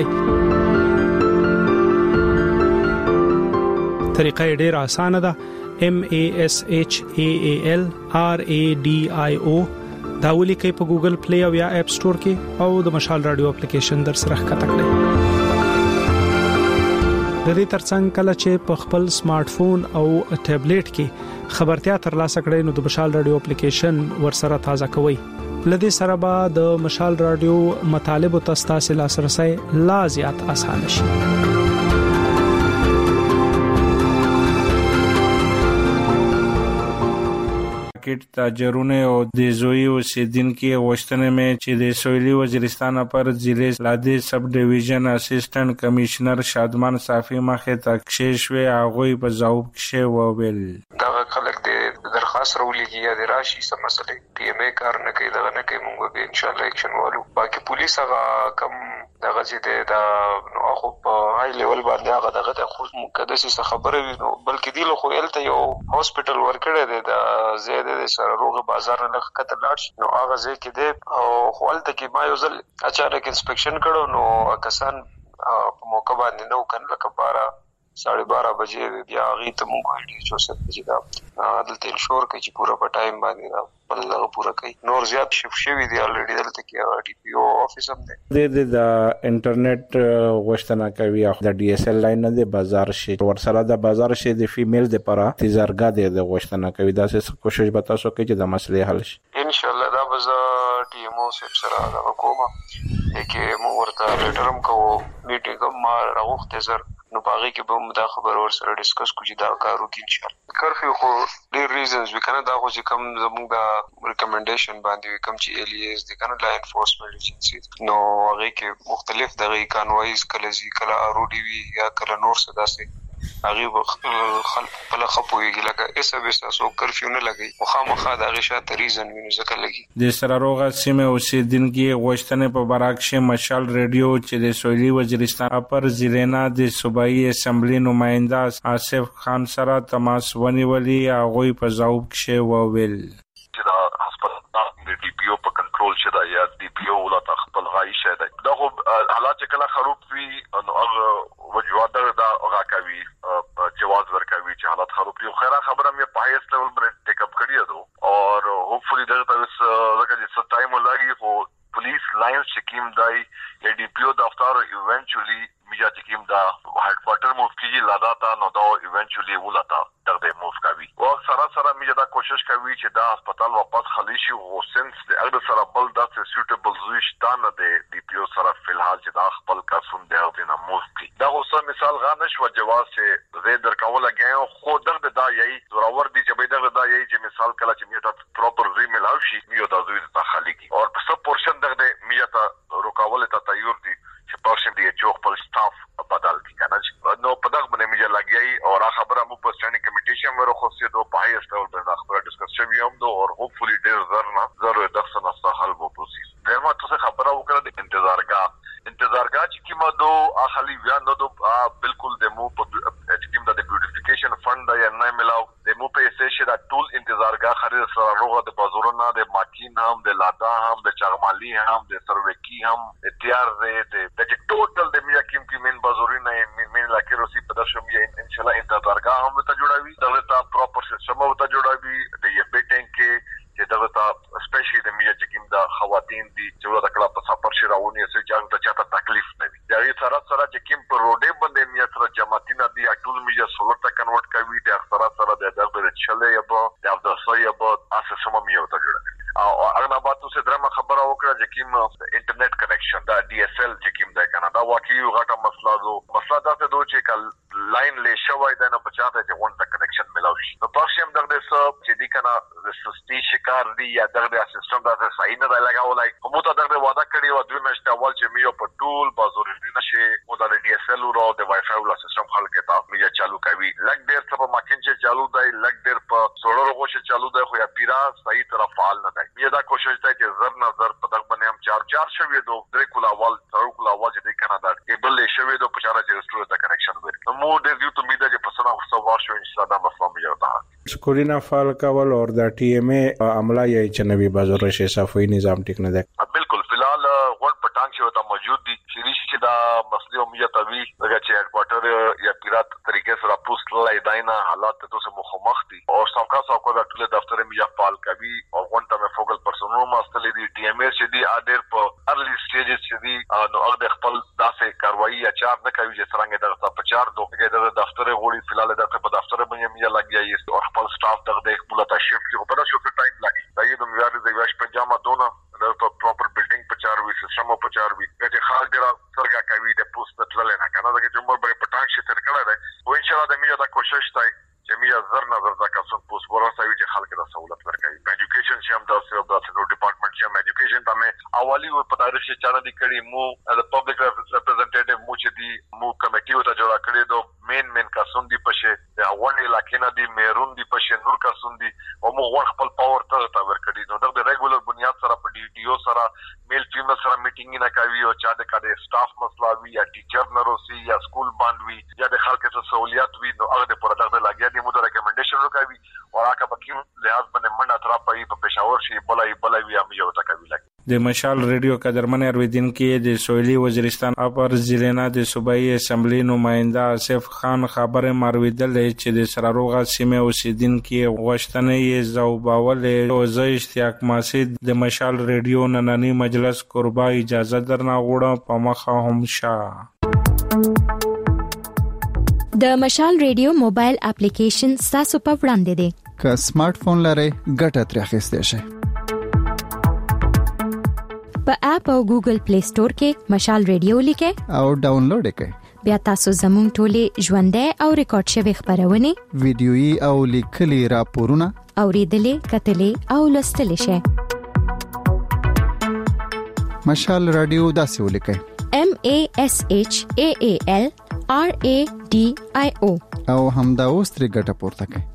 طریقه ډیره اسانه ده. MASHAALRADIO دا ولیکئ په ګوګل پلی او یا اپ سٹور کې او د مشال رادیو اپلیکیشن در سره ښکته کړئ. د دې ترڅنګ کله چې په خپل سمارټ فون او ټابلیټ کې خبرتیا ترلاسه کړئ نو د مشال رادیو اپلیکیشن ورسره تازه کوئ. لدې سره به د مشال رادیو مطالب او تاسو لاسرسي لا زیات آسان شي. مارکیټ تاجرونه او د زوی اوسیدونکو غوښتنه مې چې د سویلي وزیرستان پر ضلع لادي سب ډیویژن اسسټنټ کمشنر شادمان صافي مخه تکشیش وی هغه په ځواب کې وویل دا خلک د درخواست راولېږي یا د راشي سم مسلې پی ام ای کار نه کوي دا نه کوي موږ به ان شاء الله اکشن والو. باقي پولیس هغه کم دغه چې دا نو خو په هاي لیول باندې هغه دغه خو مقدسي خبره وي نو بلکې دی له خو الته یو هاسپټل ورکړی دی دا زیاده د سرروغ بازار نه خطر لاړ نو هغه ځکه دی او خپلته کې ما یو ځل اچانک انسپیکشن کړو نو کسان په موقع باندې نو کنه لکه 12:30 بجې بیا غي ته مونږ هډي چې څه چې دا دلته انشور کوي چې پورا په ټایم باندې دا بل پورا کوي نور زیات شف شوی دی الریډي دلته کې ډي پی او افیس هم دی د انټرنیټ غوښتنه کوي او د ډي اس ال لاین نه د بازار شي ورسره د بازار شي د فیمیل د لپاره تجارګه د غوښتنه کوي دا څه کوشش به تاسو کوي چې د مسلې حل شي ان شاء الله دا به ټي ام او سره دا کومه کې مو ورته لیټرم کو میټینګ ما راوخته زر نو باغی کې به دا خبر ور سره ډیسکس کوجی دا کارو کې ان شاء الله کرفیو خو ډیر ریزنز وکنه دا خو چې کم زموږ دا ریکمنډیشن باندې کم چې الیز د کنه لا انفورسمنت ایجنسی نو هغه کې مختلف دغه کانوایز کله ارو ډی وی یا کله نور څه داسې هغه خلک په لخوا پويږي لکه اس اب اس سو کرفیو نه لګي خو خامخا د غشات ریزن ویني ځکه لګي د سراروغه سیمه اوسیدونکو غوښتنه په براکشه مشال ریډیو چې د سویلي وزیرستان پر ضلع د صوبایي اسمبلی نماینده آصف خان سره تماس ونیولي هغه په ځواب کې وویل چې دا هسپتال د ډي پی او په کنټرول شته یا ډي پی او ولا خپل غای شته دا خو حالات کله خراب وي نو هغه وجواد دا راکوي جواز ورکوي چې حالات خراب دي خو خبره مې په هایست لیول باندې ټیک اپ کړی دی او هوپفلی دا تاسو لکه چې ټایم ولګي خو پولیس لاینز چې کیم دای یا ډي پی او دفتر ایونچولی میجا چې کیم دا هډ کوارټر موف کیږي لادا نو دا ایونچولی ولاتا دغه موف کوي او سره میجا دا کوشش کوي چې دا هسپتال واپس خالی شي او سنس د اګه سره بل دا سوټیبل زوښتان د ډي پی او سره فلحال چې دا خپل کسون دی او نه موف کی دا اوسه مثال غانش و جواز چې زه درکول غایم خو دغه دا یی زراور دي چې به دغه دا یی چې مثال کله چې میټا پراپر ری ملاو شي یو دا زوی ته خالی کی او په سب پورشن دغه میټا رکاول ته تیار دي چې پورشن دی چې خپل سټاف بدل کی کنه نو په دغه باندې میجا لګیای او را خبره مو په سټینډینګ کمیټیشن ورو خو سي دو په هایست لیول باندې خبره ډیسکس شوی هم دو او هوپفلی ډیر زر دغه نه حل وو پروسیس دغه څه خبره وکړه د انتظارګاه چې کیما دو اخلي بیان دو بالکل د مو په کیم د بیوټیفیکیشن فند یا نه ملاو د مو په سیشه دا ټول انتظارګاه خرید سره روغه د بازارونو د ماکین هم د لادا هم د چغمالي هم د سروکی هم تیار د ټوټل د میا کیم من بازارونه من لاکه روسي په دشم یا ان شاء الله انتظارګاه هم ته جوړوي دغه تا پراپر سیستم او ته جوړوي د یې بیٹنګ کې چې دغه تا سپیشلی د میا چې کیم دا خواتین دي چې ورته کله په سفر شي راونی چې ځان ته چاته تکلیف نه وي دا یې سره چې کیم په روډې باندې میا سره جمع به اساس سم یو ته جوړ او هغه بعد څه درمه خبره وکړه چې کوم انټرنیټ کنیکشن دا ډي اس ال چې کوم دا کنه دا واقعي غټه مسله دا ته دوی چې کل لاین له شوی دا نه پچاته چې وان ته کنیکشن ملاوي شي په پښیم دغه څه چې دی کنه سستی شکار دی یا دغه سیستم دا صحیح نه لګاولای کومه ته دغه وعده کړی و دوی مشته اول چې میو په ټول بازار نشي او دا ډي اس ال او د وای فای ول سیستم خلک ته میجا چالو کوي لګ ډیر څه په ماکین چې چالو دی لګ ډیر په سولر غوښه چالو دی خو یا پیرا صحیح طرف فعال نه دی یا دا کوشش دی چې زر نه زر په دغه باندې هم چار شوی دو درې کولا وال تر کولا وال چې دی کنه دا کیبل له شوی دو په چاره چې رستور ته کنیکشن ورکړي نو مو د یو ته میده چې په سنا خو واشو ان شاء الله مسله مې یو ده سکورینا فعال کول او د ټي ام ای عمله یې چې نوی بازار شي صفوي نظام ټیک نه ده بالکل فلحال ورډ پټان چې وتا موجود دي شریش چې دا مسله مې توی دغه چې هډ کوارټر یا پیرات طریقې سره پوسټ لای داینا حالات ته څه مخمخ دي او څوکا دا ټول دفتر مې فعال کوي او غونټه مې فوکل پرسونو ماستلې دي ټي ام ای چې دي اډر په ارلی سټیجز چې دي نو هغه خپل داسې کاروایی یا چار نه کوي چې څنګه دغه په چار دوه د دفتر غوړي فلحال دغه په دفتر باندې مې لګیایي او خپل سټاف دغه خپل ته شفټ کو په شفټ ټایم لګي دا یې د میواري د واش پنجامه دونه د پراپر بلډینګ په چار وی سیستم په چار وی چې خال ډیر سرګه کوي د پوسټ تل نه کنه دا چې عمر به پټاک شي تر کړه ده او ان شاء الله د میجا دا کوشش دی چې میجا زر نظر دا کسون پوسټ ورسوي چې خلک د سہولت ورکړي ایجوکیشن چې هم د نو ډپارټمنټ چې هم ایجوکیشن ته مې اولی و په تاریخ چې چانه دي کړي مو د پبلک ریپرزنټیټیو مو چې دي مو کمیټي وته جوړ کړی دو مین کسون دي پشه د اون علاقې نه دي میرون دي پشه نور کسون دي او مو ور خپل پاور ته ورکړي نو د ریګولر بنیاد سره په ډي ټي او سره میل فیمل سره میټینګ نه کوي او چا د کډه سټاف مسله وی یا ټیچر نه روسي یا سکول باند وی یا د خلکو ته سہولیت وی نو هغه د پر دغه لاګیا دي مو د ریکمنډیشن وکوي او هغه په کوم لحاظ باندې منډه تر په پېښور شي بلای وی هم یو تکوي لګي د مشال ریډیو قدرمن ارویدین کې د سویلی وزیرستان اپر ضلع د صوبایي اسمبلی نماینده آصف خان خبره مرویدل چې د سراروغه سیمه اوسیدونکو غوښتنې زوباول او زه اشتیاق ماسید د مشال ریډیو نننی مجلس قربا اجازه درنه غوړه په مخه هم شاه د مشال ریډیو موبایل اپلیکیشن تاسو په وړاندې دی که سمارټ فون لرئ ګټه ترې اخیستئ شئ په اپ او ګوګل پلی سٹور کې مشال ریډیو لیکه او ډاونلوډ کړئ بیا تاسو زموږ ټولې ژوندۍ او ریکارډ شوی خبرونه ویډیويي او لیکلي راپورونه اوریدلې کتلې او لوستلې شئ مشال رادیو داسې ولیکئ MASHAALRADIO او همدا اوس ترې ګټه پورته کړئ